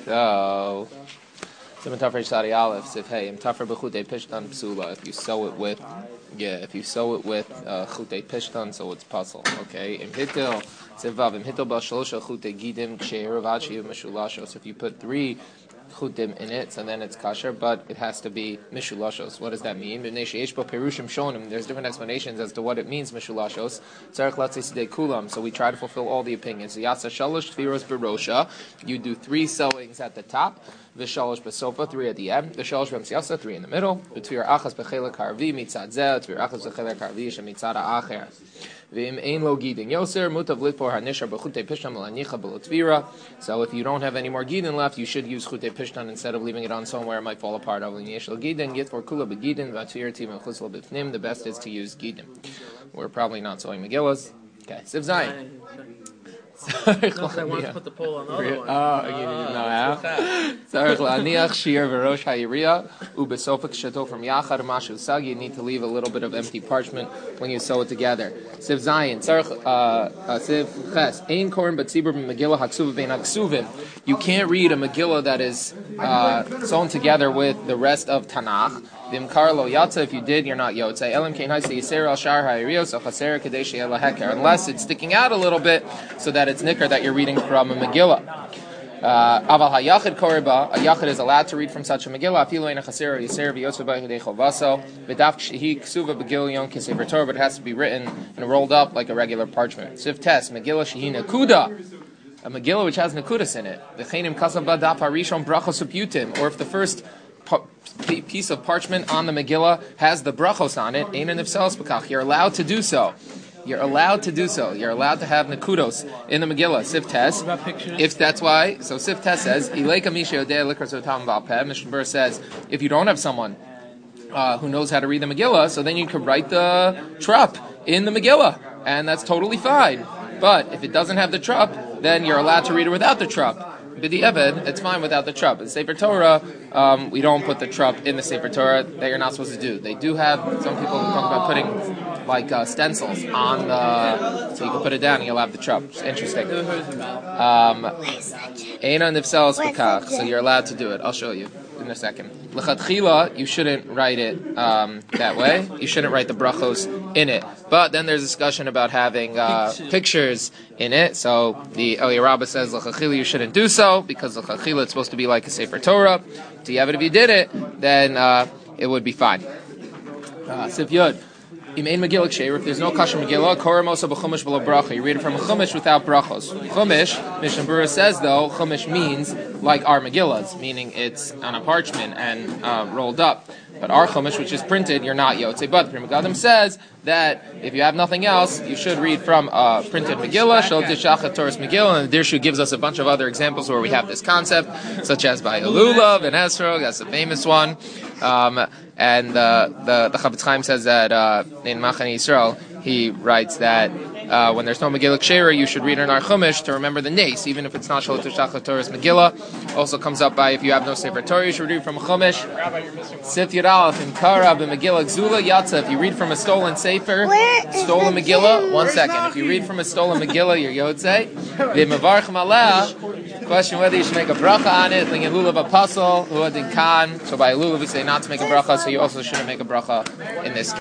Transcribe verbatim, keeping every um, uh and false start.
So, if hey, if you sew it with, yeah, if you sew it with chutei pishtan, so it's puzzle. Okay, im hitel sevav im hitel bal shlosha chutei gidim ksheirav achiv mishulashos. If you put three chutim in it, so then it's kosher, but it has to be mishulashos. What does that mean? There's different explanations as to what it means, mishulashos. So we try to fulfill all the opinions. Yatsa shalosh tfiros berosha. You do three sewings at the top. V'shalosh besofa, three at the end. V'shalosh b'msiyasa, three in the middle. V'tvir achas b'chelak harvi mitzad zeh. Tvir achas b'chelak harvi shemitzad ha'acher. V'im ein lo gidin yoser mutav litpor hanishar b'chutei pishtan l'anicha b'lotvira. So if you don't have any more gidin left, you should use chutei pishtan instead of leaving it on somewhere it might fall apart. The best is to use gidin. We're probably not sewing Megillas. Okay, Siv Zayin. I want to put the pole on the other one. Oh, you didn't know how? Tzarech la'aniach shir v'rosh ha'yiriyah u'besofik shato from yachad mashu sagi. You need to leave a little bit of empty parchment when you sew it together. Siv Zayin. Tzarech Siv Ches. Ein korin b'tzibur b'megillah haksuva bein haksuvim. You can't read a Megillah that is uh, sewn together with the rest of Tanakh. V'imkar lo yatsa. If you did, you're not yotzei. Elim kein ha'isei yiser al shar ha'yiriyos achaser kadei she'el ha'heker. Unless it's sticking out a little bit, so that it's nicker that you're reading from a Megillah. Aval hayachid koriba, a yachid is allowed to read from such a Megillah. Afilu ein chaser yiser v'yotzu b'chidei chovaso. V'daf shehi ksuva b'gil yon kisefer Torah, but it has to be written and rolled up like a regular parchment. Siv tes Megillah shehi nakuda. A Megillah which has nakudas in it. V'cheinim kasav b'daf harishon brachos uputim. Or if the first piece of parchment on the Megillah has the brachos on it, ein nifselos b'kach. You're allowed to do so. You're allowed to do so. You're allowed to have nakudos in the Megillah. Sif Tes. If that's why, so Sif Tes says, Ileka Misha Yodea Likras Otam Valpeh. Mishnah Berurah says, if you don't have someone uh, who knows how to read the Megillah, so then you could write the trup in the Megillah, and that's totally fine. But if it doesn't have the trup, then you're allowed to read it without the trup. B'di Eved, it's fine without the trup. In Sefer Torah, um, we don't put the trup in the Sefer Torah. That you're not supposed to do. They do have, some people talk about putting like uh, stencils on the, so you can put it down and you'll have the trup. It's interesting. Eina nifselos b'kach, so you're allowed to do it. I'll show you in a second. L'chadchila, you shouldn't write it um, that way. You shouldn't write the brachos in it. But then there's discussion about having uh, pictures in it. So the Eliyah Rabbah says l'chadchila you shouldn't do so because l'chadchila it's supposed to be like a Sefer Torah. So yeah, but if you did it, then uh, it would be fine. Uh, Sif Yod. If there's no kasher Megillah, korem osa b'chumash v'lo bracha. You read it from a chumash without brachos. Chumash, Mishnah Berurah says though, chumash means like our Megillahs, meaning it's on a parchment and uh, rolled up. But our chumash, which is printed, you're not yotzei. But Pri Megadim says that if you have nothing else, you should read from a printed Megillah. Shel Tishachat Torah's Megillah, and the Dirshu gives us a bunch of other examples where we have this concept, such as by Elulav and Esrog. That's a famous one. Um, and uh, the the Chafetz Chaim says that uh, in Machane Yisrael he writes that uh, when there's no Megillah Kshera, you should read in our Chumash to remember the Nes, even if it's not Shel Tishachat Torah's Megillah. Also comes up by if you have no Sefer Torah, you should read from a Chumash. Sif Yud Aleph in Kara b'Megillah Gzula Yatza. If you read from a stolen Sefer, stolen Megillah. One second. If you read from a stolen Megillah, you're Yotzei. V'Mevarchem Aleh. Question whether you should make a bracha on it. Like a lulav apostle, huadin kan. So by lulav we say not to make a bracha, so you also shouldn't make a bracha in this case.